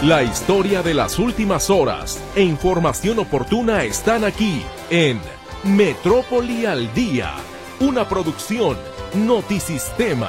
La historia de las últimas horas e información oportuna están aquí en Metrópoli al Día, una producción Notisistema.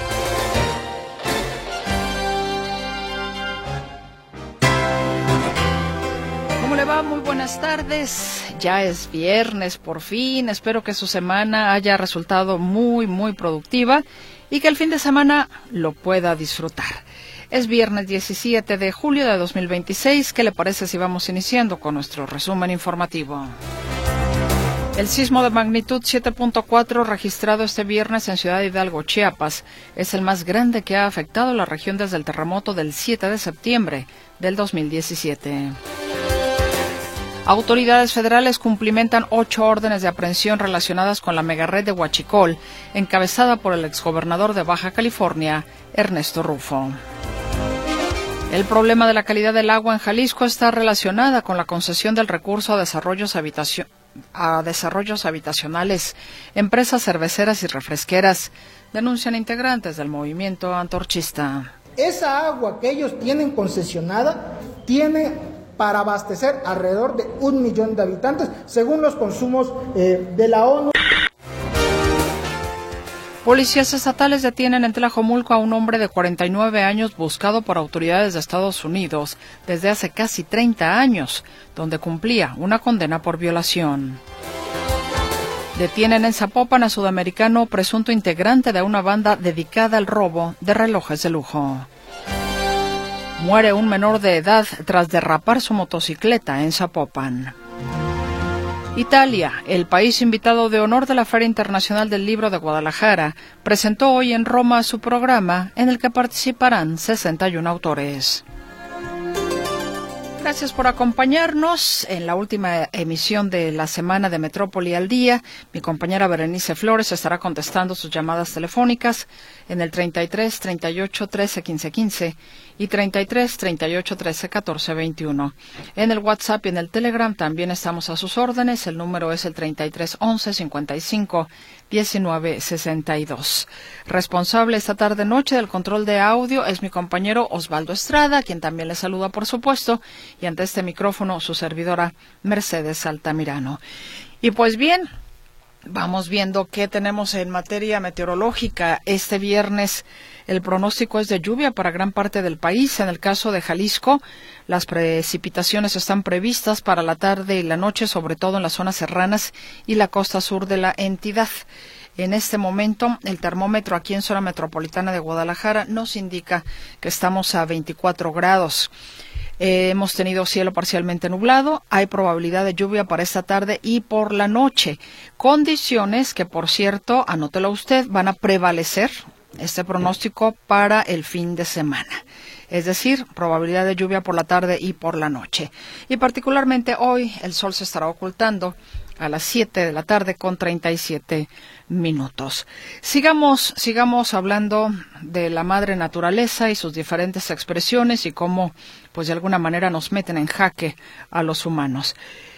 ¿Cómo le va? Muy buenas tardes. Ya es viernes por fin. Espero que su semana haya resultado muy productiva y que el fin de semana lo pueda disfrutar. Es viernes 17 de julio de 2026. ¿Qué le parece si vamos iniciando con nuestro resumen informativo? El sismo de magnitud 7.4 registrado este viernes en Ciudad Hidalgo, Chiapas, es el más grande que ha afectado la región desde el terremoto del 7 de septiembre del 2017. Autoridades federales cumplimentan 8 órdenes de aprehensión relacionadas con la megared de Huachicol, encabezada por el exgobernador de Baja California, Ernesto Rufo. El problema de la calidad del agua en Jalisco está relacionada con la concesión del recurso a desarrollos habitacionales. Empresas cerveceras y refresqueras denuncian integrantes del movimiento antorchista. Esa agua que ellos tienen concesionada tiene para abastecer alrededor de 1 millón de habitantes, según los consumos de la ONU. Policías estatales detienen en Tlajomulco a un hombre de 49 años buscado por autoridades de Estados Unidos desde hace casi 30 años, donde cumplía una condena por violación. Detienen en Zapopan a sudamericano presunto integrante de una banda dedicada al robo de relojes de lujo. Muere un menor de edad tras derrapar su motocicleta en Zapopan. Italia, el país invitado de honor de la Feria Internacional del Libro de Guadalajara, presentó hoy en Roma su programa en el que participarán 61 autores. Gracias por acompañarnos en la última emisión de la semana de Metrópoli al Día. Mi compañera Berenice Flores estará contestando sus llamadas telefónicas en el 33 38 13 15 15 y 33 38 13 14 21. En el WhatsApp y en el Telegram también estamos a sus órdenes. El número es el 33 11 55 19 62. Responsable esta tarde-noche del control de audio es mi compañero Osvaldo Estrada, quien también le saluda, por supuesto, y ante este micrófono su servidora Mercedes Altamirano. Y pues bien, vamos viendo qué tenemos en materia meteorológica. Este viernes el pronóstico es de lluvia para gran parte del país. En el caso de Jalisco, las precipitaciones están previstas para la tarde y la noche, sobre todo en las zonas serranas y la costa sur de la entidad. En este momento, el termómetro aquí en zona metropolitana de Guadalajara nos indica que estamos a 24 grados. Hemos tenido cielo parcialmente nublado, hay probabilidad de lluvia para esta tarde y por la noche. Condiciones que, por cierto, anótelo usted, van a prevalecer este pronóstico para el fin de semana. Es decir, probabilidad de lluvia por la tarde y por la noche. Y particularmente hoy el sol se estará ocultando a las 7 de la tarde con 37 minutos. Sigamos hablando de la madre naturaleza y sus diferentes expresiones y cómo, pues de alguna manera nos meten en jaque a los humanos.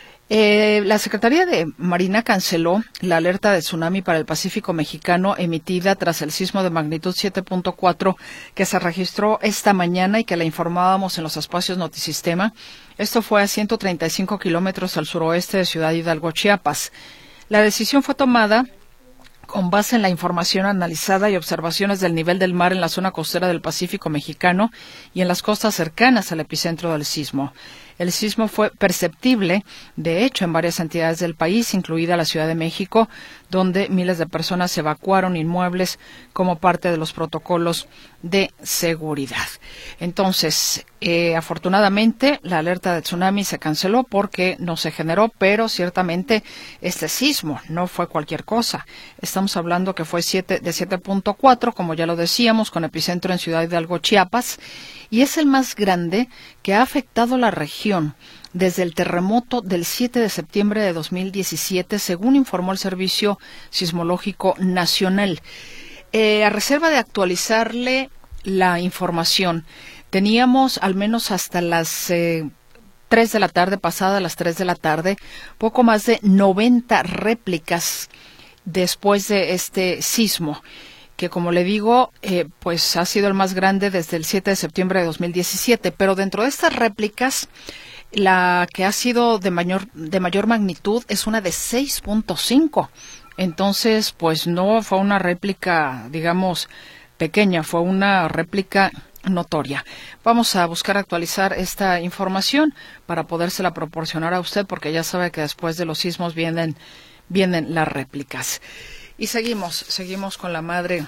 La Secretaría de Marina canceló la alerta de tsunami para el Pacífico mexicano emitida tras el sismo de magnitud 7.4 que se registró esta mañana y que la informábamos en los espacios Notisistema. Esto fue a 135 kilómetros al suroeste de Ciudad Hidalgo, Chiapas. La decisión fue tomada con base en la información analizada y observaciones del nivel del mar en la zona costera del Pacífico mexicano y en las costas cercanas al epicentro del sismo. El sismo fue perceptible, de hecho, en varias entidades del país, incluida la Ciudad de México, donde miles de personas evacuaron inmuebles como parte de los protocolos de seguridad. Entonces, afortunadamente, la alerta de tsunami se canceló porque no se generó, pero ciertamente este sismo no fue cualquier cosa. Estamos hablando que fue de 7.4, como ya lo decíamos, con epicentro en Ciudad Hidalgo, Chiapas, y es el más grande que ha afectado la región desde el terremoto del 7 de septiembre de 2017, según informó el Servicio Sismológico Nacional. A reserva de actualizarle la información, teníamos al menos hasta las 3 de la tarde, pasada las 3 de la tarde, poco más de 90 réplicas después de este sismo, que como le digo, pues ha sido el más grande desde el 7 de septiembre de 2017, pero dentro de estas réplicas, la que ha sido de mayor magnitud es una de 6.5. Entonces, pues no fue una réplica, digamos, pequeña, fue una réplica notoria. Vamos a buscar actualizar esta información para podérsela proporcionar a usted, porque ya sabe que después de los sismos vienen las réplicas. Y seguimos con la madre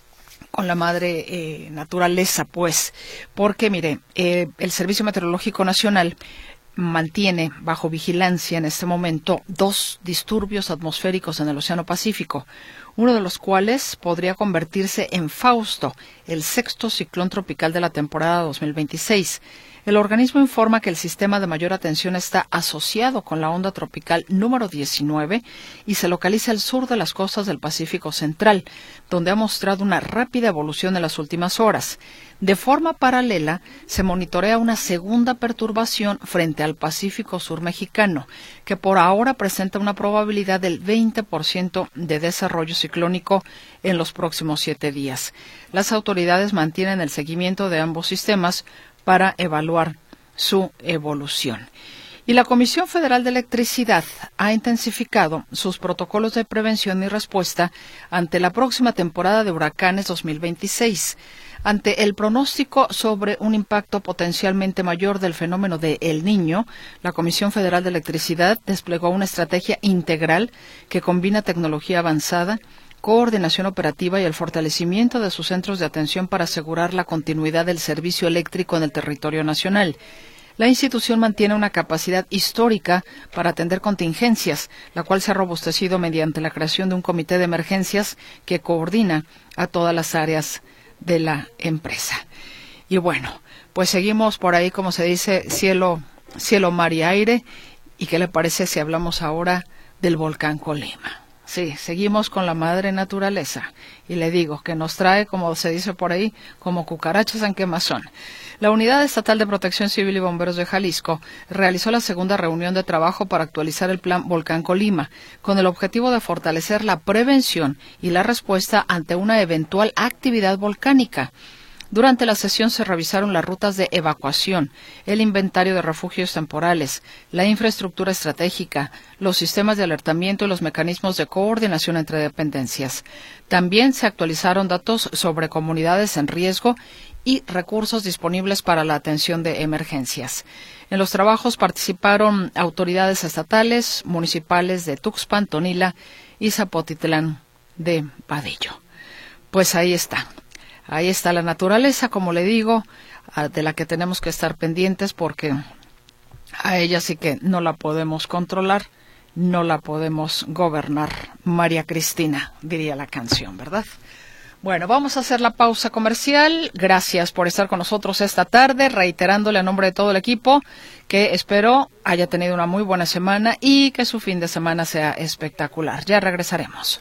naturaleza, pues, porque mire, el Servicio Meteorológico Nacional mantiene bajo vigilancia en este momento 2 disturbios atmosféricos en el Océano Pacífico, uno de los cuales podría convertirse en Fausto, el 6º ciclón tropical de la temporada 2026. El organismo informa que el sistema de mayor atención está asociado con la onda tropical número 19 y se localiza al sur de las costas del Pacífico Central, donde ha mostrado una rápida evolución en las últimas horas. De forma paralela, se monitorea una segunda perturbación frente al Pacífico Sur mexicano, que por ahora presenta una probabilidad del 20% de desarrollo ciclónico en los próximos 7 días. Las autoridades mantienen el seguimiento de ambos sistemas para evaluar su evolución. Y la Comisión Federal de Electricidad ha intensificado sus protocolos de prevención y respuesta ante la próxima temporada de huracanes 2026. Ante el pronóstico sobre un impacto potencialmente mayor del fenómeno de El Niño, la Comisión Federal de Electricidad desplegó una estrategia integral que combina tecnología avanzada, coordinación operativa y el fortalecimiento de sus centros de atención para asegurar la continuidad del servicio eléctrico en el territorio nacional. La institución mantiene una capacidad histórica para atender contingencias, la cual se ha robustecido mediante la creación de un comité de emergencias que coordina a todas las áreas de la empresa. Y bueno, pues seguimos por ahí, como se dice, cielo, mar y aire. ¿Y qué le parece si hablamos ahora del volcán Colima? Sí, seguimos con la madre naturaleza y le digo que nos trae, como se dice por ahí, como cucarachas en quemazón. La Unidad Estatal de Protección Civil y Bomberos de Jalisco realizó la segunda reunión de trabajo para actualizar el Plan Volcán Colima, con el objetivo de fortalecer la prevención y la respuesta ante una eventual actividad volcánica. Durante la sesión se revisaron las rutas de evacuación, el inventario de refugios temporales, la infraestructura estratégica, los sistemas de alertamiento y los mecanismos de coordinación entre dependencias. También se actualizaron datos sobre comunidades en riesgo y recursos disponibles para la atención de emergencias. En los trabajos participaron autoridades estatales, municipales de Tuxpan, Tonila y Zapotitlán de Vadillo. Pues ahí está. Ahí está la naturaleza, como le digo, de la que tenemos que estar pendientes porque a ella sí que no la podemos controlar, no la podemos gobernar. María Cristina, diría la canción, ¿verdad? Bueno, vamos a hacer la pausa comercial. Gracias por estar con nosotros esta tarde, reiterándole a nombre de todo el equipo que espero haya tenido una muy buena semana y que su fin de semana sea espectacular. Ya regresaremos.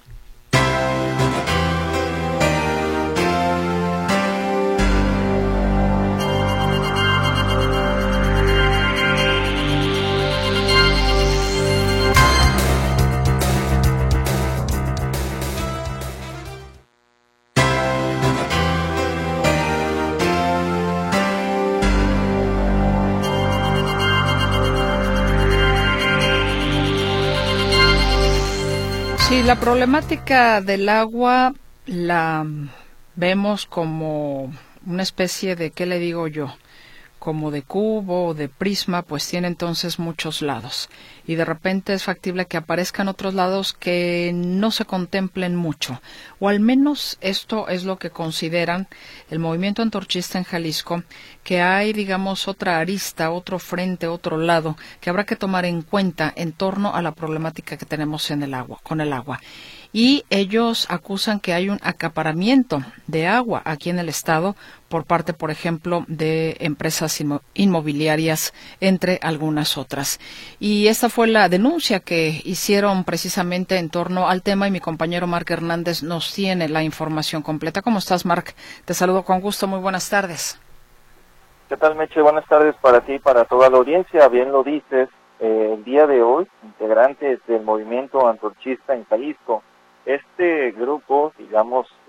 Sí, la problemática del agua la vemos como una especie de, ¿qué le digo yo? Como de cubo o de prisma, pues tiene entonces muchos lados. Y de repente es factible que aparezcan otros lados que no se contemplen mucho. O al menos esto es lo que consideran el movimiento antorchista en Jalisco, que hay, digamos, otra arista, otro frente, otro lado, que habrá que tomar en cuenta en torno a la problemática que tenemos en el agua, con el agua. Y ellos acusan que hay un acaparamiento de agua aquí en el estado por parte, por ejemplo, de empresas inmobiliarias, entre algunas otras. Y esta fue la denuncia que hicieron precisamente en torno al tema y mi compañero Marc Hernández nos tiene la información completa. ¿Cómo estás, Marc? Te saludo con gusto. Muy buenas tardes. ¿Qué tal, Meche? Buenas tardes para ti y para toda la audiencia. Bien lo dices, el día de hoy, integrantes del movimiento antorchista en Jalisco, este grupo, digamos,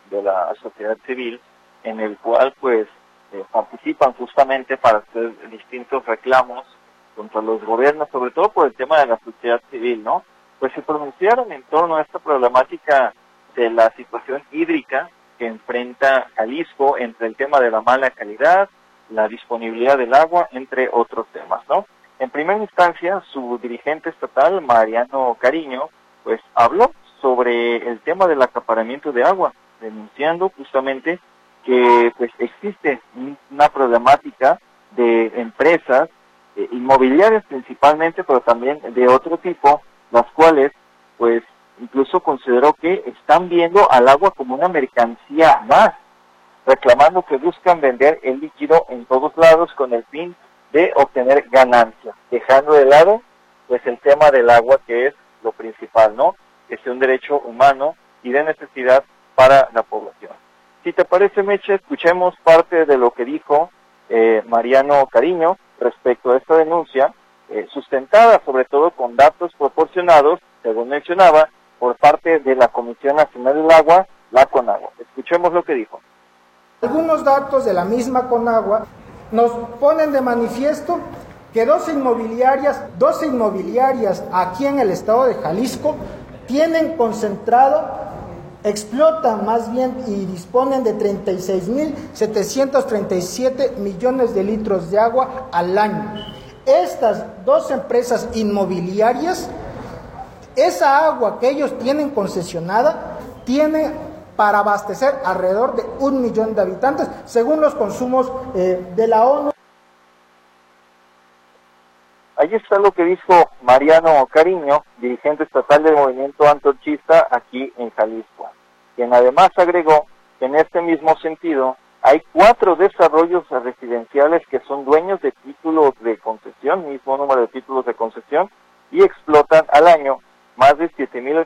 de la sociedad civil, en el cual pues participan justamente para hacer distintos reclamos contra los gobiernos, sobre todo por el tema de la sociedad civil, ¿no? Pues se pronunciaron en torno a esta problemática de la situación hídrica que enfrenta Jalisco, entre el tema de la mala calidad, la disponibilidad del agua, entre otros temas, ¿no? En primera instancia, su dirigente estatal, Mariano Cariño, pues habló sobre el tema del acaparamiento de agua, denunciando justamente que pues existe una problemática de empresas inmobiliarias principalmente, pero también de otro tipo, las cuales pues incluso consideró que están viendo al agua como una mercancía más, reclamando que buscan vender el líquido en todos lados con el fin de obtener ganancias, dejando de lado pues el tema del agua, que es lo principal, ¿no? Que es un derecho humano y de necesidad para la población. Si te parece, Meche, escuchemos parte de lo que dijo Mariano Cariño respecto a esta denuncia, sustentada sobre todo con datos proporcionados, según mencionaba, por parte de la Comisión Nacional del Agua, la CONAGUA. Escuchemos lo que dijo. Algunos datos de la misma CONAGUA nos ponen de manifiesto que 12 inmobiliarias aquí en el estado de Jalisco tienen concentrado, explotan más bien y disponen de 36.737 millones de litros de agua al año. Estas dos empresas inmobiliarias, esa agua que ellos tienen concesionada, tiene para abastecer alrededor de 1 millón de habitantes, según los consumos de la ONU. Ahí está lo que dijo Mariano Cariño, dirigente estatal del movimiento antorchista aquí en Jalisco, quien además agregó que en este mismo sentido hay 4 desarrollos residenciales que son dueños de títulos de concesión, mismo número de títulos de concesión, y explotan al año más de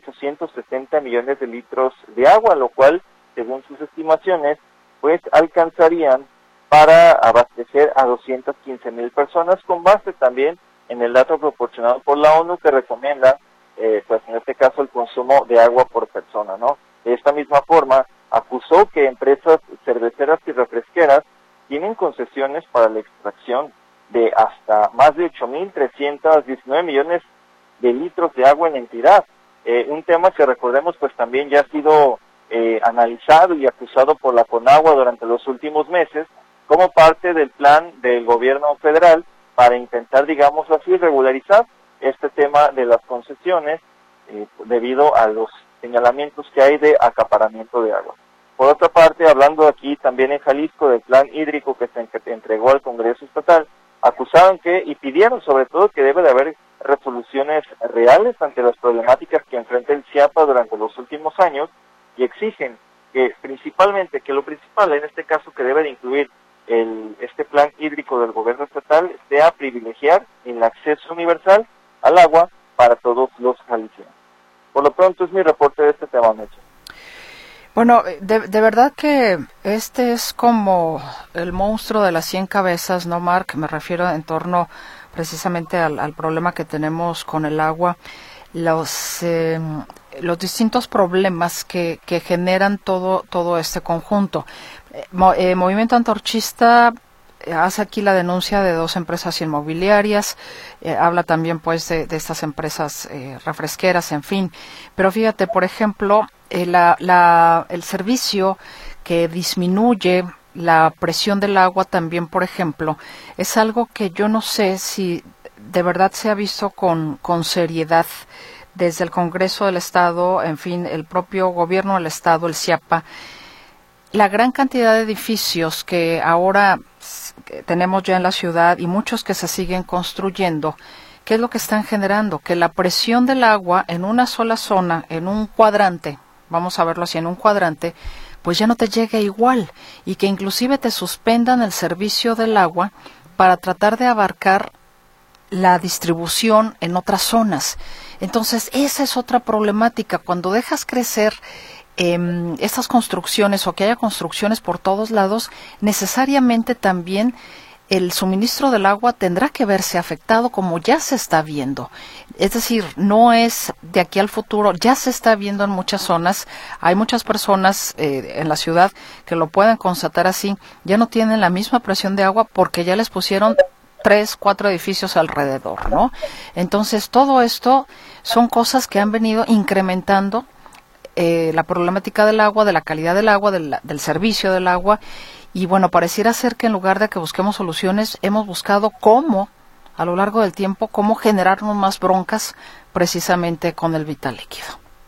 7.860 millones de litros de agua, lo cual, según sus estimaciones, pues alcanzarían para abastecer a 215,000 personas, con base también en el dato proporcionado por la ONU, que recomienda, pues en este caso, el consumo de agua por persona, ¿no? De esta misma forma, acusó que empresas cerveceras y refresqueras tienen concesiones para la extracción de hasta más de 8.319 millones de litros de agua en la entidad. Un tema que, recordemos, pues también ya ha sido analizado y acusado por la CONAGUA durante los últimos meses, como parte del plan del gobierno federal para intentar, digamos así, regularizar este tema de las concesiones debido a los señalamientos que hay de acaparamiento de agua. Por otra parte, hablando aquí también en Jalisco del plan hídrico que se entregó al Congreso Estatal, acusaron y pidieron sobre todo que debe de haber resoluciones reales ante las problemáticas que enfrenta el Chiapas durante los últimos años, y exigen que lo principal en este caso que debe de incluir este plan hídrico del gobierno estatal sea privilegiar el acceso universal al agua para todos los jaliscienses. Por lo pronto es mi reporte de este tema, Meche. Bueno, de verdad que este es como el monstruo de las 100 cabezas, ¿no, Mark? Me refiero en torno precisamente al problema que tenemos con el agua, los distintos problemas que generan todo este conjunto. Movimiento Antorchista hace aquí la denuncia de 2 empresas inmobiliarias, habla también pues de estas empresas refresqueras, en fin. Pero fíjate, por ejemplo, el servicio que disminuye la presión del agua también, por ejemplo, es algo que yo no sé si de verdad se ha visto con seriedad desde el Congreso del Estado, en fin, el propio gobierno del Estado, el CIAPA. La gran cantidad de edificios que ahora tenemos ya en la ciudad y muchos que se siguen construyendo, ¿qué es lo que están generando? Que la presión del agua en una sola zona, en un cuadrante, vamos a verlo así, en un cuadrante, pues ya no te llegue igual, y que inclusive te suspendan el servicio del agua para tratar de abarcar la distribución en otras zonas. Entonces, esa es otra problemática. Cuando dejas crecer estas construcciones o que haya construcciones por todos lados, necesariamente también el suministro del agua tendrá que verse afectado como ya se está viendo. Es decir, no es de aquí al futuro, ya se está viendo en muchas zonas. Hay muchas personas en la ciudad que lo pueden constatar así, ya no tienen la misma presión de agua porque ya les pusieron 3, 4 edificios alrededor, ¿no? Entonces, todo esto son cosas que han venido incrementando la problemática del agua, de la calidad del agua, del servicio del agua. Y bueno, pareciera ser que en lugar de que busquemos soluciones, hemos buscado cómo, a lo largo del tiempo, cómo generarnos más broncas precisamente con el vital líquido.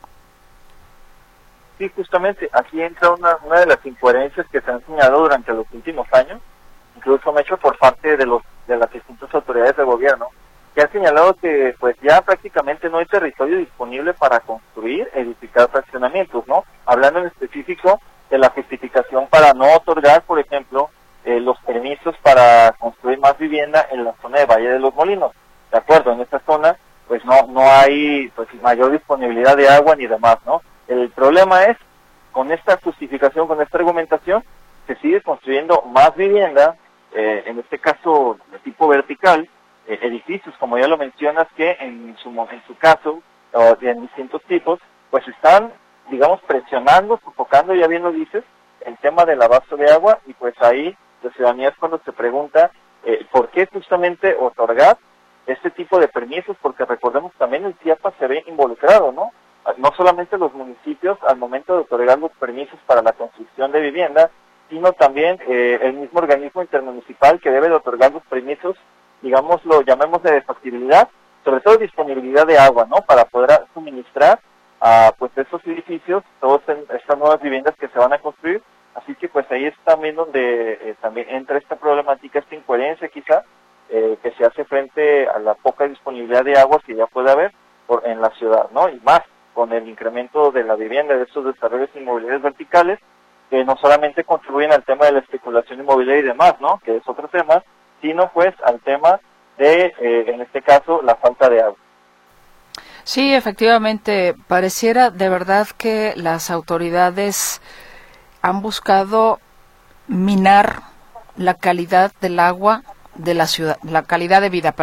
Sí, justamente, aquí entra una de las incoherencias que se han señalado durante los últimos años, incluso me hecho por parte de las distintas autoridades de gobierno, que han señalado que pues ya prácticamente no hay territorio disponible para construir, edificar fraccionamientos, ¿no? Hablando en específico de la justificación para no otorgar, por ejemplo, los permisos para construir más vivienda en la zona de Valle de los Molinos. De acuerdo, en esta zona pues no hay pues mayor disponibilidad de agua ni demás, ¿no? El problema es, con esta justificación, con esta argumentación, se sigue construyendo más vivienda, en este caso de tipo vertical, edificios, como ya lo mencionas, que en su caso, en distintos tipos, pues están, digamos, presionando, sofocando, ya bien lo dices, el tema del abasto de agua, y pues ahí la ciudadanía es cuando se pregunta por qué justamente otorgar este tipo de permisos, porque recordemos también el CIAPA se ve involucrado, ¿no? No solamente los municipios al momento de otorgar los permisos para la construcción de vivienda, sino también el mismo organismo intermunicipal que debe de otorgar los permisos, digámoslo, llamémosle de factibilidad, sobre todo disponibilidad de agua, ¿no? Para poder suministrar a pues esos edificios, todas estas nuevas viviendas que se van a construir. Así que pues ahí es también donde también entra esta problemática, esta incoherencia quizá, que se hace frente a la poca disponibilidad de agua que ya puede haber en la ciudad, ¿no? Y más con el incremento de la vivienda, de estos desarrollos inmobiliarios verticales, que no solamente contribuyen al tema de la especulación inmobiliaria y demás, ¿no? Que es otro tema, sino pues al tema de, en este caso, la falta de agua. Sí, efectivamente, pareciera de verdad que las autoridades han buscado minar la calidad del agua de la ciudad, la calidad de vida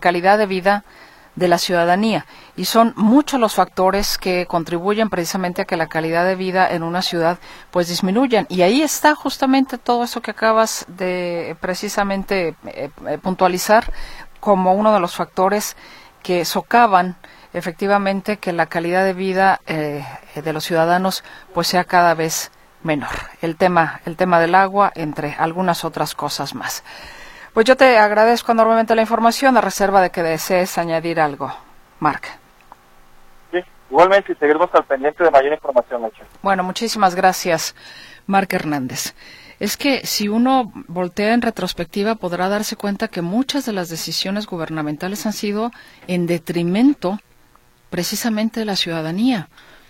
de la ciudadanía, y son muchos los factores que contribuyen precisamente a que la calidad de vida en una ciudad pues disminuyan, y ahí está justamente todo eso que acabas de precisamente puntualizar como uno de los factores que socavan efectivamente que la calidad de vida de los ciudadanos pues sea cada vez menor. El tema del agua, entre algunas otras cosas más. Pues yo te agradezco enormemente la información, a reserva de que desees añadir algo, Marc. Sí, igualmente seguiremos al pendiente de mayor información, Nacho. Bueno, muchísimas gracias, Marc Hernández. Es que si uno voltea en retrospectiva podrá darse cuenta que muchas de las decisiones gubernamentales han sido en detrimento precisamente de la ciudadanía.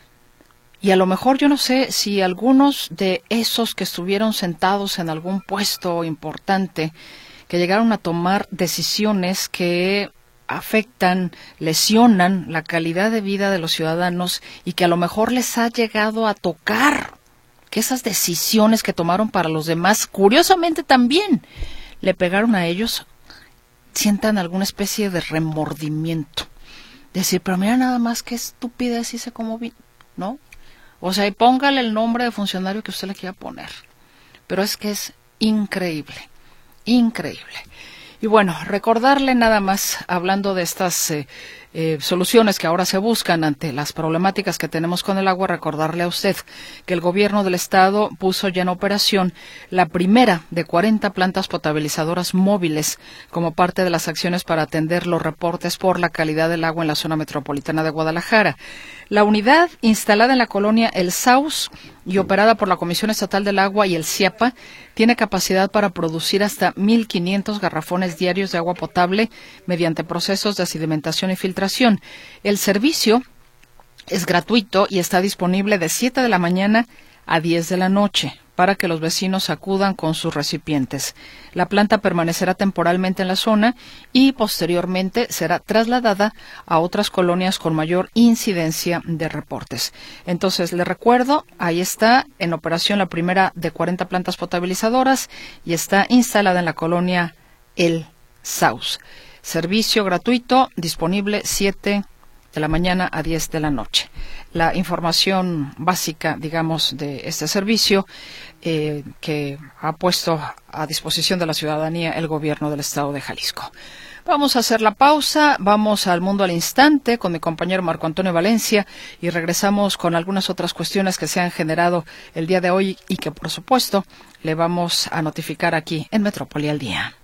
Y a lo mejor yo no sé si algunos de esos que estuvieron sentados en algún puesto importante, que llegaron a tomar decisiones que afectan, lesionan la calidad de vida de los ciudadanos y que a lo mejor les ha llegado a tocar que esas decisiones que tomaron para los demás, curiosamente también le pegaron a ellos, sientan alguna especie de remordimiento. Decir, pero mira nada más qué estupidez hice como vi, ¿no? O sea, y póngale el nombre de funcionario que usted le quiera poner. Pero es que es increíble. Increíble. Y bueno, recordarle nada más, hablando de estas soluciones que ahora se buscan ante las problemáticas que tenemos con el agua, recordarle a usted que el gobierno del estado puso ya en operación la primera de 40 plantas potabilizadoras móviles como parte de las acciones para atender los reportes por la calidad del agua en la zona metropolitana de Guadalajara. La unidad, instalada en la colonia El Saus y operada por la Comisión Estatal del Agua y el CIAPA, tiene capacidad para producir hasta 1.500 garrafones diarios de agua potable mediante procesos de sedimentación y filtración. El servicio es gratuito y está disponible de 7 de la mañana a 10 de la noche para que los vecinos acudan con sus recipientes. La planta permanecerá temporalmente en la zona y posteriormente será trasladada a otras colonias con mayor incidencia de reportes. Entonces, les recuerdo, ahí está en operación la primera de 40 plantas potabilizadoras y está instalada en la colonia El Saus. Servicio gratuito, disponible 7 de la mañana a 10 de la noche. La información básica, digamos, de este servicio que ha puesto a disposición de la ciudadanía el gobierno del estado de Jalisco. Vamos a hacer la pausa, vamos al Mundo al Instante con mi compañero Marco Antonio Valencia y regresamos con algunas otras cuestiones que se han generado el día de hoy y que, por supuesto, le vamos a notificar aquí en Metrópoli al Día.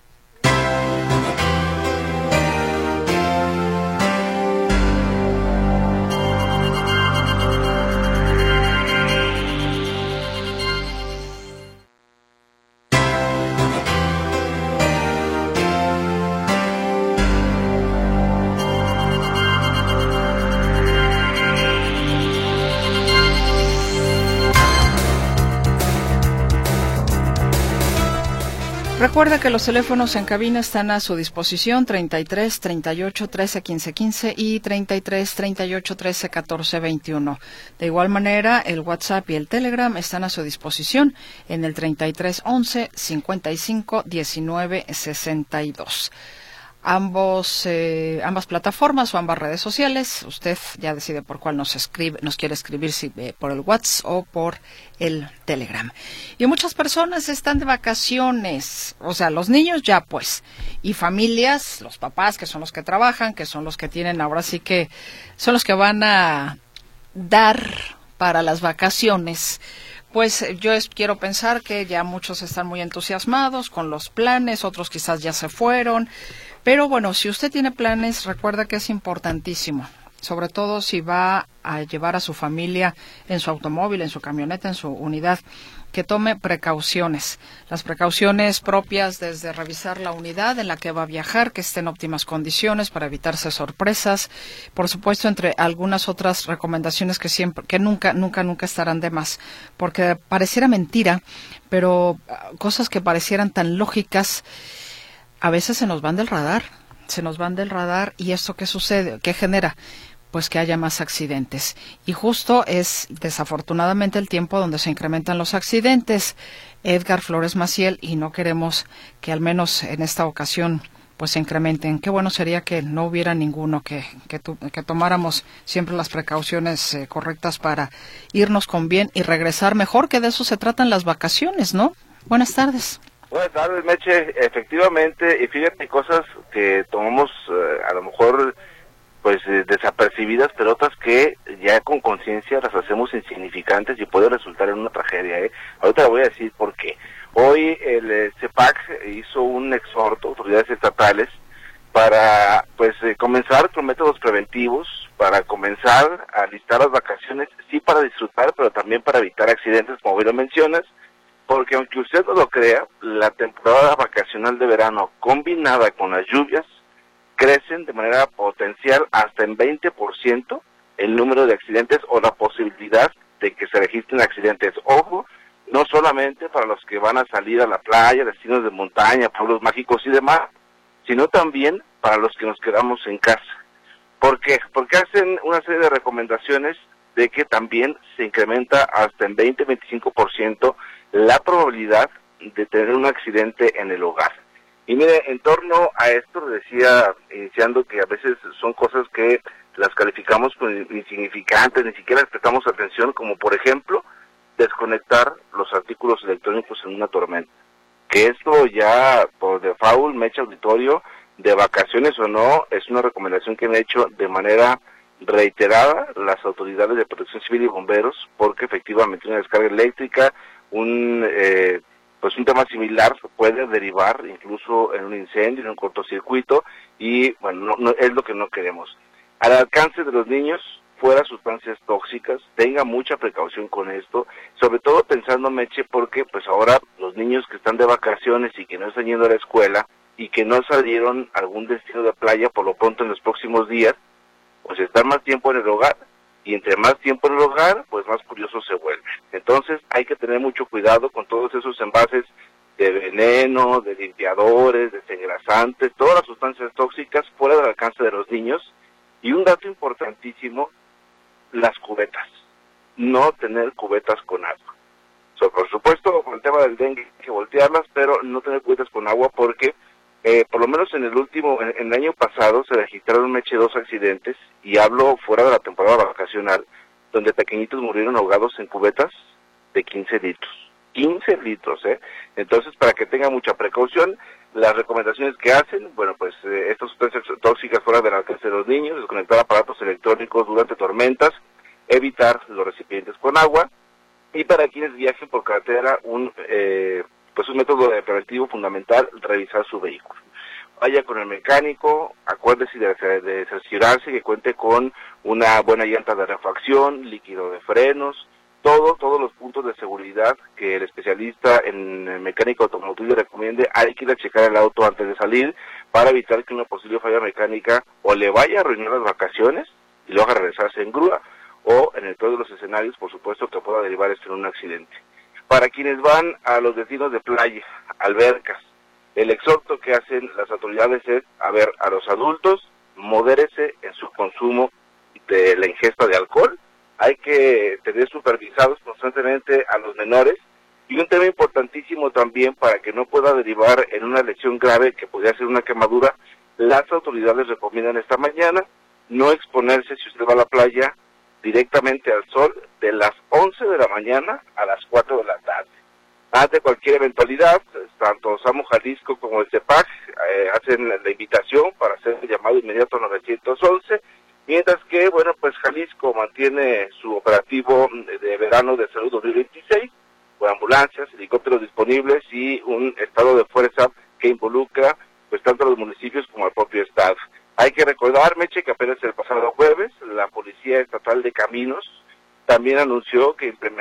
Recuerda que los teléfonos en cabina están a su disposición, 33 38 13 15 15 y 33 38 13 14 21. De igual manera, el WhatsApp y el Telegram están a su disposición en el 33 11 55 19 62. Ambas plataformas o ambas redes sociales, usted ya decide por cuál nos quiere escribir, si por el WhatsApp o por el Telegram. Y muchas personas están de vacaciones, o sea, los niños ya pues, y familias, los papás que son los que trabajan, que son los que tienen, ahora sí que son los que van a dar para las vacaciones. Pues yo quiero pensar que ya muchos están muy entusiasmados con los planes, otros quizás ya se fueron. Pero bueno, si usted tiene planes, recuerda que es importantísimo, sobre todo si va a llevar a su familia en su automóvil, en su camioneta, en su unidad, que tome precauciones. Las precauciones propias desde revisar la unidad en la que va a viajar, que esté en óptimas condiciones para evitarse sorpresas. Por supuesto, entre algunas otras recomendaciones que nunca estarán de más, porque pareciera mentira, pero cosas que parecieran tan lógicas a veces se nos van del radar, y ¿esto qué sucede? ¿Qué genera? Pues que haya más accidentes. Y justo es, desafortunadamente, el tiempo donde se incrementan los accidentes. Edgar Flores Maciel, y no queremos que al menos en esta ocasión pues se incrementen. Qué bueno sería que no hubiera ninguno, que tomáramos siempre las precauciones correctas para irnos con bien y regresar mejor, que de eso se tratan las vacaciones, ¿no? Buenas tardes. Buenas tardes, Meche. Efectivamente, y fíjate, cosas que tomamos a lo mejor pues desapercibidas, pero otras que ya con conciencia las hacemos insignificantes y puede resultar en una tragedia. Ahorita le voy a decir por qué. Hoy el CEPAC hizo un exhorto a autoridades estatales para pues comenzar con métodos preventivos, para comenzar a listar las vacaciones, sí para disfrutar, pero también para evitar accidentes, como bien lo mencionas. Porque aunque usted no lo crea, la temporada vacacional de verano combinada con las lluvias crecen de manera potencial hasta en 20% el número de accidentes o la posibilidad de que se registren accidentes. Ojo, no solamente para los que van a salir a la playa, destinos de montaña, pueblos mágicos y demás, sino también para los que nos quedamos en casa. ¿Por qué? Porque hacen una serie de recomendaciones de que también se incrementa hasta en 20-25% la probabilidad de tener un accidente en el hogar. Y mire, en torno a esto, decía, iniciando, que a veces son cosas que las calificamos como insignificantes, ni siquiera les prestamos atención, como por ejemplo, desconectar los artículos electrónicos en una tormenta. Que esto ya, por default, Meche Auditorio, de vacaciones o no, es una recomendación que han hecho de manera reiterada las autoridades de protección civil y bomberos, porque efectivamente una descarga eléctrica, un tema similar puede derivar incluso en un incendio, en un cortocircuito, y bueno, no es lo que no queremos. Al alcance de los niños, fuera sustancias tóxicas, tenga mucha precaución con esto, sobre todo pensando, Meche, porque pues ahora los niños que están de vacaciones y que no están yendo a la escuela y que no salieron a algún destino de playa por lo pronto en los próximos días, pues están más tiempo en el hogar, y entre más tiempo en el hogar, pues más curioso se vuelve. Entonces hay que tener mucho cuidado con todos esos envases de veneno, de limpiadores, desengrasantes, todas las sustancias tóxicas fuera del alcance de los niños. Y un dato importantísimo, las cubetas. No tener cubetas con agua. Por supuesto, con el tema del dengue hay que voltearlas, pero no tener cubetas con agua porque Por lo menos en el año pasado se registraron, Meche, 2 accidentes, y hablo fuera de la temporada vacacional, donde pequeñitos murieron ahogados en cubetas de 15 litros. 15 litros, ¿eh? Entonces, para que tengan mucha precaución, las recomendaciones que hacen, bueno, pues estas sustancias tóxicas fuera del alcance de los niños, desconectar aparatos electrónicos durante tormentas, evitar los recipientes con agua, y para quienes viajen por carretera, un método preventivo fundamental, revisar su vehículo. Vaya con el mecánico, acuérdese de cerciorarse que cuente con una buena llanta de refacción, líquido de frenos, todos los puntos de seguridad que el especialista en mecánica automotriz le recomiende. Hay que ir a checar el auto antes de salir para evitar que una posible falla mecánica o le vaya a arruinar las vacaciones y lo haga regresarse en grúa, o en el peor de los escenarios, por supuesto, que pueda derivar esto en un accidente. Para quienes van a los destinos de playa, albercas, el exhorto que hacen las autoridades es, a los adultos, modérese en su consumo de la ingesta de alcohol. Hay que tener supervisados constantemente a los menores, y un tema importantísimo también para que no pueda derivar en una lesión grave que podría ser una quemadura, las autoridades recomiendan esta mañana no exponerse, si usted va a la playa, directamente al sol de las 11 de la mañana a las 4 de la tarde. Ante cualquier eventualidad, tanto SAMU Jalisco como el CEPAC hacen la invitación para hacer el llamado inmediato a 911, mientras que, bueno, pues Jalisco mantiene su operativo de verano de salud 2026, con ambulancias, helicópteros disponibles y un estado de fuerza que involucra pues tanto a los municipios como al propio estado. Hay que recordar, Meche, que apenas el pasado jueves la Policía Estatal de Caminos también anunció que va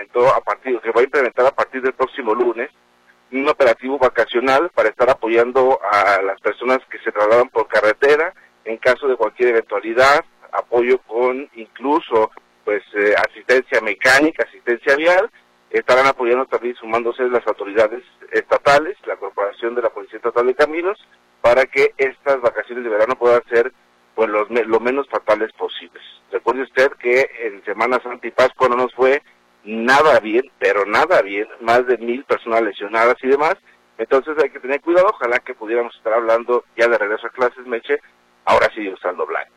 a implementar a partir del próximo lunes un operativo vacacional para estar apoyando a las personas que se trasladan por carretera en caso de cualquier eventualidad, apoyo con incluso asistencia mecánica, asistencia vial. Estarán apoyando también, sumándose las autoridades estatales, la Corporación de la Policía Estatal de Caminos, para que estas vacaciones de verano puedan ser pues lo menos fatales posibles. Recuerde usted que en Semana Santa y Pascua no nos fue nada bien, pero nada bien, más de 1,000 personas lesionadas y demás. Entonces hay que tener cuidado. Ojalá que pudiéramos estar hablando ya de regreso a clases, Meche, ahora sí usando blanco.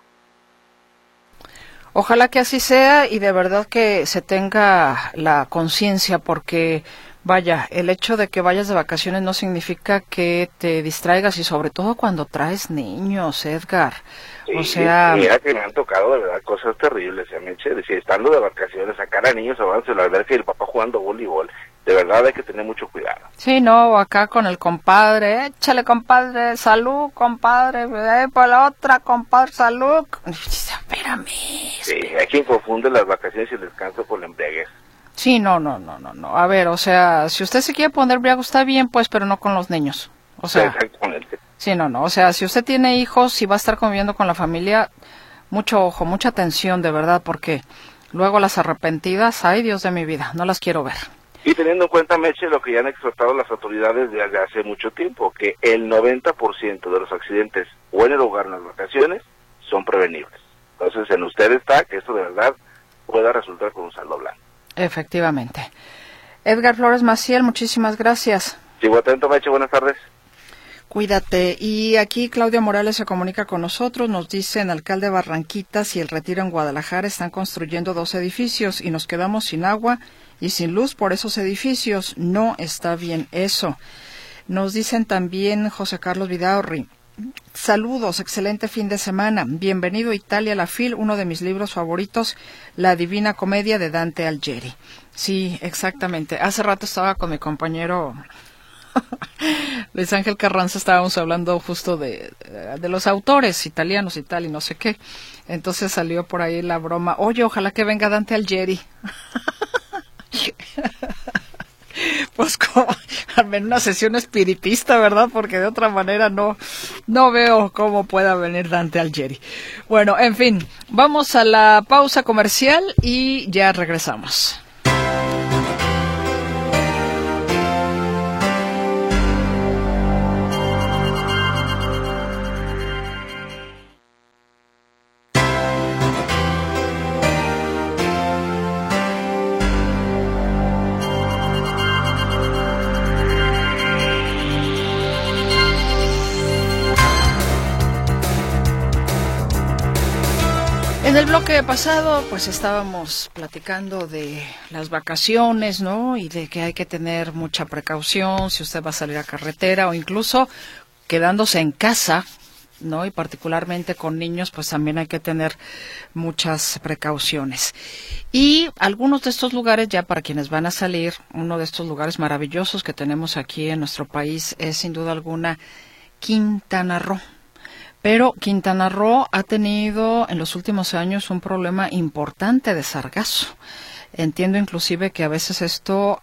Ojalá que así sea, y de verdad que se tenga la conciencia, porque vaya, el hecho de que vayas de vacaciones no significa que te distraigas, y sobre todo cuando traes niños, Edgar. Sí, o sea, mira que me han tocado de verdad cosas terribles, Meche, decir, estando de vacaciones, sacar a niños abajo en la alberca y el papá jugando voleibol. De verdad hay que tener mucho cuidado. Sí, no, acá con el compadre, échale, compadre, salud, compadre, por la otra, compadre, salud. Espérame. Sí, hay quien confunde las vacaciones y el descanso con la embriaguez. Sí, no. A ver, o sea, si usted se quiere poner briago está bien, pues, pero no con los niños. O sea, exactamente. Sí, no. O sea, si usted tiene hijos y va a estar conviviendo con la familia, mucho ojo, mucha atención, de verdad, porque luego las arrepentidas, ay, Dios de mi vida, no las quiero ver. Y teniendo en cuenta, Meche, lo que ya han exhortado las autoridades desde hace mucho tiempo, que el 90% de los accidentes o en el hogar en las vacaciones son prevenibles. Entonces, en usted está que esto de verdad pueda resultar con un saldo blanco. Efectivamente. Edgar Flores Maciel, muchísimas gracias. Sigo atento, Meche, buenas tardes. Cuídate. Y aquí Claudia Morales se comunica con nosotros, nos dice: en Alcalde Barranquitas y El Retiro en Guadalajara están construyendo 2 edificios y nos quedamos sin agua y sin luz por esos edificios. No está bien eso. Nos dicen también José Carlos Vidaurri: saludos, excelente fin de semana. Bienvenido a Italia, la Fil, uno de mis libros favoritos, La Divina Comedia de Dante Alighieri. Sí, exactamente. Hace rato estaba con mi compañero Luis Ángel Carranza, estábamos hablando justo de los autores italianos y tal, y no sé qué. Entonces salió por ahí la broma: oye, ojalá que venga Dante Alighieri. Pues como en una sesión espiritista, ¿verdad? Porque de otra manera no veo cómo pueda venir Dante Alighieri. Bueno, en fin, vamos a la pausa comercial y ya regresamos. En el bloque pasado, pues estábamos platicando de las vacaciones, ¿no? Y de que hay que tener mucha precaución si usted va a salir a carretera o incluso quedándose en casa, ¿no? Y particularmente con niños, pues también hay que tener muchas precauciones. Y algunos de estos lugares, ya para quienes van a salir, uno de estos lugares maravillosos que tenemos aquí en nuestro país es sin duda alguna Quintana Roo. Pero Quintana Roo ha tenido en los últimos años un problema importante de sargazo. Entiendo inclusive que a veces esto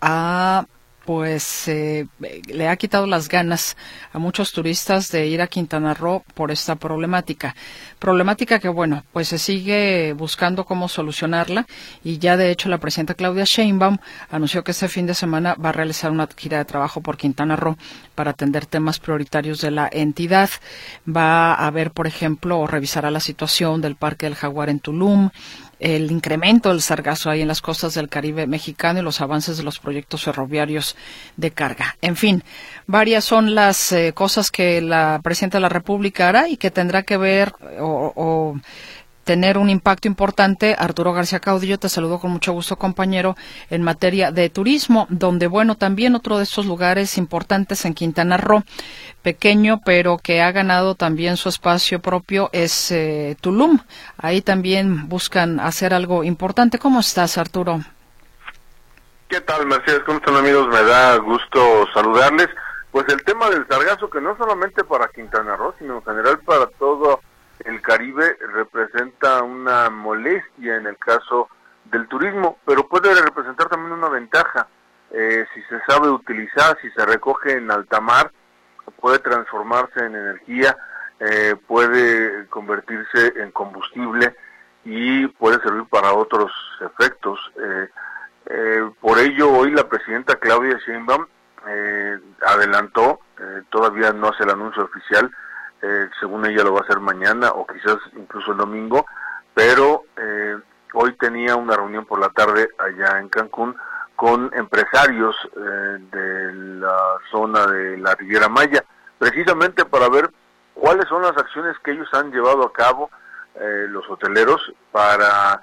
le ha quitado las ganas a muchos turistas de ir a Quintana Roo por esta problemática. Problemática que, bueno, pues se sigue buscando cómo solucionarla y ya de hecho la presidenta Claudia Sheinbaum anunció que este fin de semana va a realizar una gira de trabajo por Quintana Roo para atender temas prioritarios de la entidad. Va a ver, por ejemplo, o revisará la situación del Parque del Jaguar en Tulum, el incremento del sargazo ahí en las costas del Caribe mexicano y los avances de los proyectos ferroviarios de carga. En fin, varias son las cosas que la presidenta de la República hará y que tendrá que ver o tener un impacto importante. Arturo García Caudillo, te saludo con mucho gusto, compañero, en materia de turismo, donde, bueno, también otro de estos lugares importantes en Quintana Roo, pequeño, pero que ha ganado también su espacio propio, es Tulum. Ahí también buscan hacer algo importante. ¿Cómo estás, Arturo? ¿Qué tal, Mercedes? ¿Cómo están, amigos? Me da gusto saludarles. Pues el tema del sargazo, que no solamente para Quintana Roo, sino en general para todo el Caribe, representa una molestia en el caso del turismo, pero puede representar también una ventaja. Si se sabe utilizar, si se recoge en alta mar, puede transformarse en energía, puede convertirse en combustible y puede servir para otros efectos. Por ello, hoy la presidenta Claudia Sheinbaum adelantó, todavía no hace el anuncio oficial, según ella lo va a hacer mañana o quizás incluso el domingo, pero hoy tenía una reunión por la tarde allá en Cancún con empresarios de la zona de la Riviera Maya, precisamente para ver cuáles son las acciones que ellos han llevado a cabo, los hoteleros, para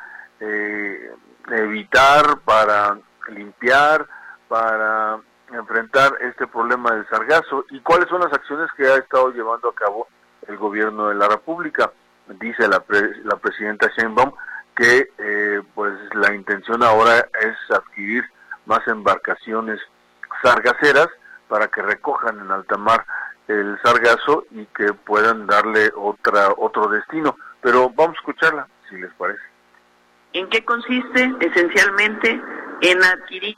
evitar, para limpiar, para enfrentar este problema del sargazo y cuáles son las acciones que ha estado llevando a cabo el gobierno de la República. Dice la presidenta Sheinbaum que pues la intención ahora es adquirir más embarcaciones sargaceras para que recojan en alta mar el sargazo y que puedan darle otro destino. Pero vamos a escucharla, si les parece. ¿En qué consiste? Esencialmente en adquirir...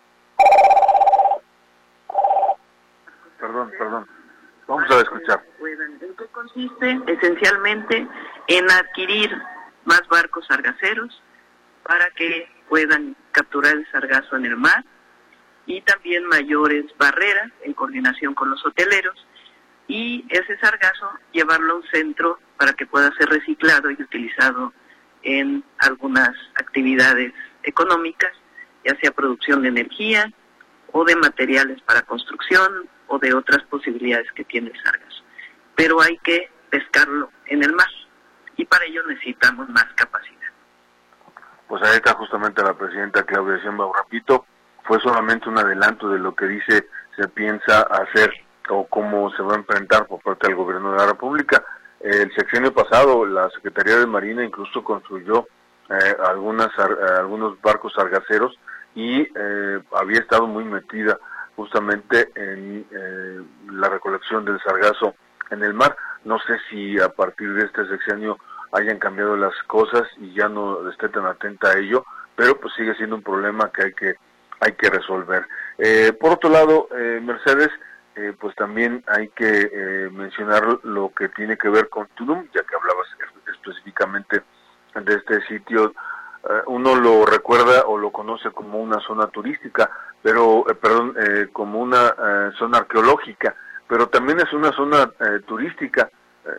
Perdón. Vamos a escuchar. ¿En qué consiste? Esencialmente en adquirir más barcos sargaceros para que puedan capturar el sargazo en el mar y también mayores barreras en coordinación con los hoteleros y ese sargazo llevarlo a un centro para que pueda ser reciclado y utilizado en algunas actividades económicas, ya sea producción de energía o de materiales para construcción o de otras posibilidades que tiene el sargazo. Pero hay que pescarlo en el mar y para ello necesitamos más capacidad. Pues ahí está justamente la presidenta Claudia Sheinbaum. Repito, fue solamente un adelanto de lo que dice se piensa hacer o cómo se va a enfrentar por parte del gobierno de la República. El sexenio pasado, la Secretaría de Marina incluso construyó algunos barcos sargaceros y había estado muy metida justamente en la recolección del sargazo en el mar. No sé si a partir de este sexenio hayan cambiado las cosas y ya no esté tan atenta a ello, pero pues sigue siendo un problema que hay que resolver. Por otro lado, Mercedes, pues también hay que mencionar lo que tiene que ver con Tulum, ya que hablabas específicamente de este sitio. Uno lo recuerda o lo conoce como una zona turística, pero como una zona arqueológica, pero también es una zona turística,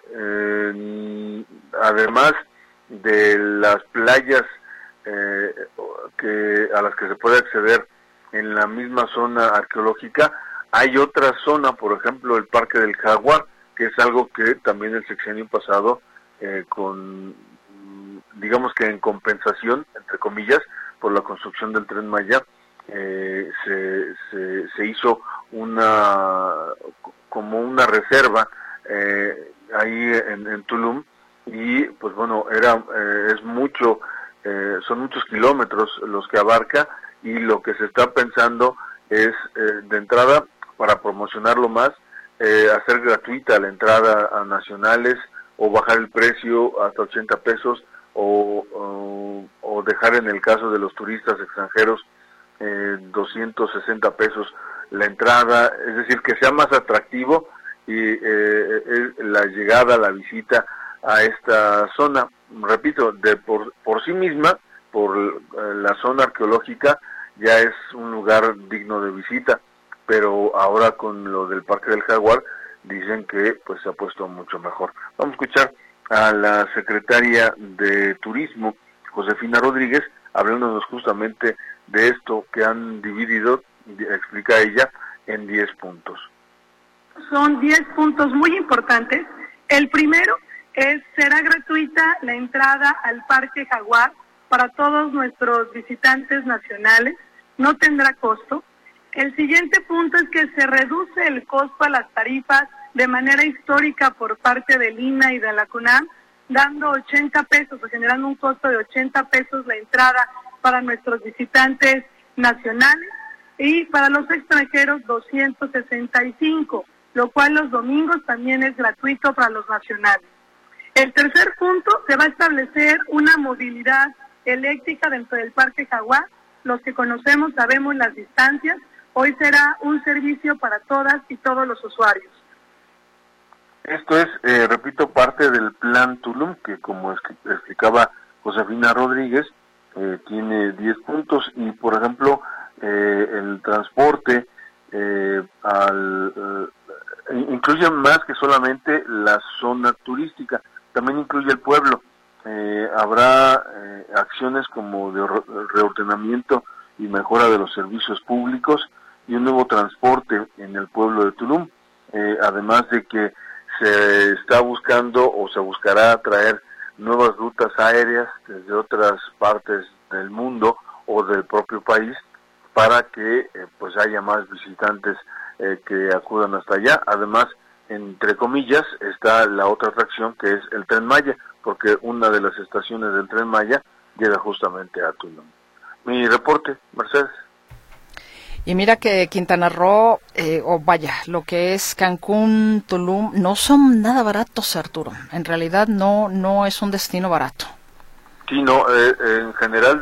además de las playas a las que se puede acceder en la misma zona arqueológica. Hay otra zona, por ejemplo, el Parque del Jaguar, que es algo que también el sexenio pasado, con digamos que en compensación, entre comillas, por la construcción del Tren Maya, se hizo como una reserva ahí en Tulum, y pues bueno, son muchos kilómetros los que abarca, y lo que se está pensando es, de entrada, para promocionarlo más, hacer gratuita la entrada a nacionales, o bajar el precio hasta 80 pesos, o dejar, en el caso de los turistas extranjeros, 260 pesos la entrada, es decir, que sea más atractivo y la llegada, la visita a esta zona. Repito, por sí misma, por la zona arqueológica, ya es un lugar digno de visita, pero ahora con lo del Parque del Jaguar dicen que pues se ha puesto mucho mejor. Vamos a escuchar a la secretaria de Turismo, Josefina Rodríguez, hablándonos justamente de esto que han dividido, explica ella, en 10 puntos. Son 10 puntos muy importantes. El primero será gratuita la entrada al Parque Jaguar para todos nuestros visitantes nacionales, no tendrá costo. El siguiente punto es que se reduce el costo a las tarifas de manera histórica por parte del INAH y de la CUNAM, dando 80 pesos o generando un costo de 80 pesos la entrada para nuestros visitantes nacionales, y para los extranjeros 265, lo cual los domingos también es gratuito para los nacionales. El tercer punto, se va a establecer una movilidad eléctrica dentro del Parque Jaguar. Los que conocemos sabemos las distancias. Hoy será un servicio para todas y todos los usuarios. Esto es, repito, parte del Plan Tulum, que como explicaba Josefina Rodríguez, tiene 10 puntos, y por ejemplo, el transporte incluye más que solamente la zona turística, también incluye el pueblo. Habrá acciones como de reordenamiento y mejora de los servicios públicos, y un nuevo transporte en el pueblo de Tulum, además de que se está buscando o se buscará traer nuevas rutas aéreas desde otras partes del mundo o del propio país, para que pues haya más visitantes que acudan hasta allá. Además, entre comillas, está la otra atracción, que es el Tren Maya, porque una de las estaciones del Tren Maya llega justamente a Tulum. Mi reporte, Mercedes. Y mira que Quintana Roo, lo que es Cancún, Tulum, no son nada baratos, Arturo. En realidad no es un destino barato. Sí, no, en general,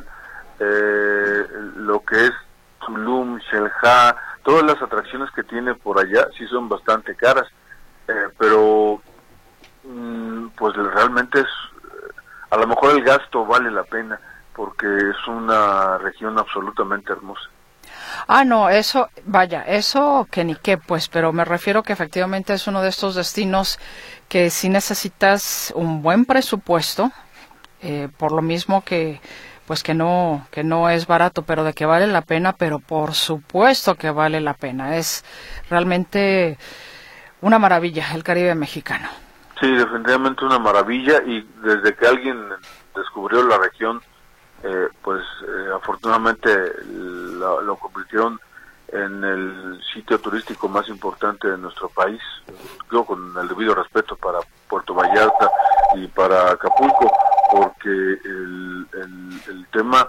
lo que es Tulum, Xel-Há, todas las atracciones que tiene por allá sí son bastante caras, pero pues realmente a lo mejor el gasto vale la pena, porque es una región absolutamente hermosa. No, eso que ni qué, pues, pero me refiero que efectivamente es uno de estos destinos que sí necesitas un buen presupuesto, por lo mismo que pues que no es barato, pero de que vale la pena, pero por supuesto que vale la pena. Es realmente una maravilla el Caribe mexicano. Sí, definitivamente una maravilla, y desde que alguien descubrió la región, afortunadamente lo convirtieron en el sitio turístico más importante de nuestro país, yo con el debido respeto para Puerto Vallarta y para Acapulco, porque el tema,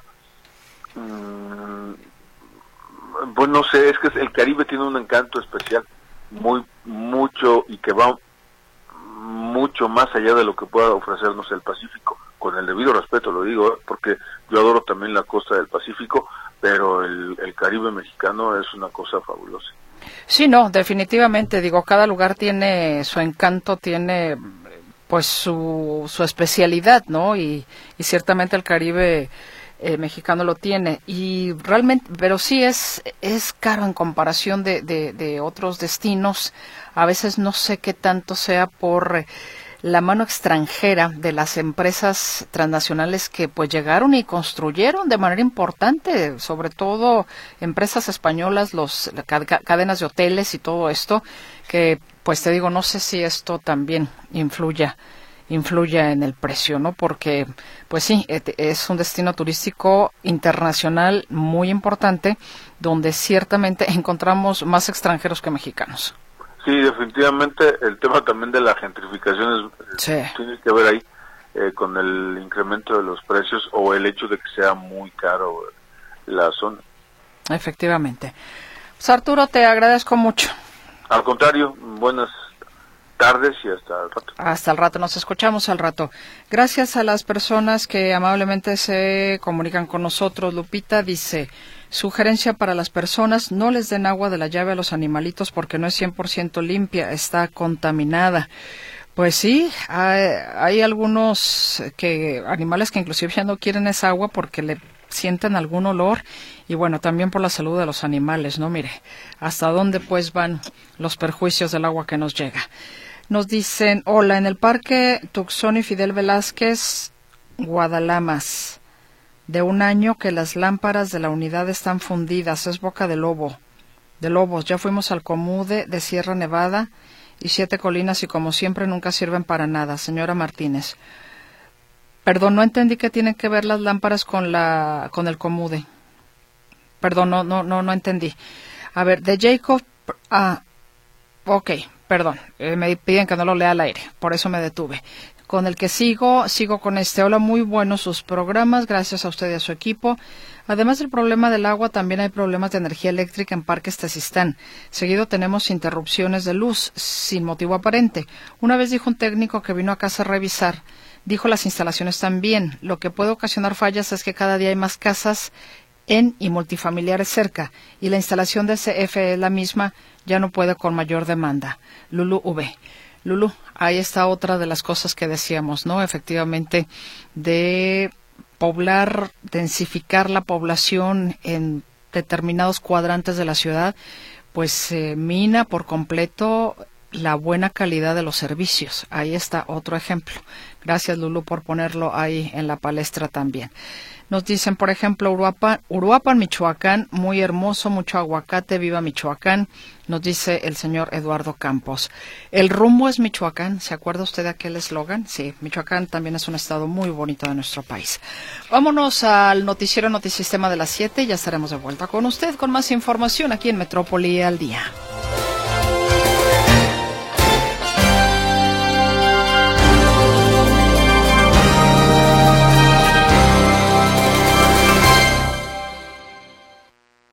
pues no sé, es que el Caribe tiene un encanto especial, mucho, y que va mucho más allá de lo que pueda ofrecernos el Pacífico. Con el debido respeto lo digo, porque yo adoro también la costa del Pacífico, pero el Caribe mexicano es una cosa fabulosa. Sí, no, definitivamente, digo, cada lugar tiene su encanto, tiene pues su especialidad, ¿no? Y ciertamente el Caribe mexicano lo tiene, y realmente, pero sí es caro en comparación de otros destinos. A veces no sé qué tanto sea por la mano extranjera de las empresas transnacionales que pues llegaron y construyeron de manera importante, sobre todo empresas españolas, cadenas de hoteles y todo esto, que pues te digo, no sé si esto también influya influye en el precio, ¿no? Porque, pues sí, es un destino turístico internacional muy importante, donde ciertamente encontramos más extranjeros que mexicanos. Sí, definitivamente el tema también de la gentrificación tiene que ver ahí con el incremento de los precios o el hecho de que sea muy caro la zona. Efectivamente. Pues Arturo, te agradezco mucho. Al contrario, buenas tardes y hasta el rato. Hasta el rato, nos escuchamos al rato. Gracias a las personas que amablemente se comunican con nosotros. Lupita dice, sugerencia para las personas, no les den agua de la llave a los animalitos porque no es 100% limpia, está contaminada. Pues sí, hay algunos animales que inclusive ya no quieren esa agua porque le sienten algún olor, y bueno, también por la salud de los animales, ¿no? Mire, hasta dónde pues van los perjuicios del agua que nos llega. Nos dicen, hola, en el Parque Tucson y Fidel Velázquez, Guadalamas, de un año que las lámparas de la unidad están fundidas, es boca de lobos. Ya fuimos al Comude de Sierra Nevada y 7 Colinas y como siempre nunca sirven para nada. Señora Martínez, perdón, no entendí qué tienen que ver las lámparas con el Comude. Perdón, no entendí. A ver, de Jacob, ok, perdón, me piden que no lo lea al aire, por eso me detuve. Con el que sigo con este. Hola, muy buenos sus programas, gracias a usted y a su equipo. Además del problema del agua, también hay problemas de energía eléctrica en Parques Tezistán. Seguido tenemos interrupciones de luz, sin motivo aparente. Una vez dijo un técnico que vino a casa a revisar, dijo las instalaciones también. Lo que puede ocasionar fallas es que cada día hay más casas y multifamiliares cerca, y la instalación de CFE es la misma, ya no puede con mayor demanda. Lulu V. Lulu, ahí está otra de las cosas que decíamos, ¿no? Efectivamente, de poblar, densificar la población en determinados cuadrantes de la ciudad, pues mina por completo la buena calidad de los servicios. Ahí está otro ejemplo. Gracias, Lulu, por ponerlo ahí en la palestra también. Nos dicen, por ejemplo, Uruapan, Michoacán, muy hermoso, mucho aguacate, viva Michoacán, nos dice el señor Eduardo Campos. El rumbo es Michoacán, ¿se acuerda usted de aquel eslogan? Sí, Michoacán también es un estado muy bonito de nuestro país. Vámonos al noticiero Notisistema de las 7, ya estaremos de vuelta con usted con más información aquí en Metrópoli al Día.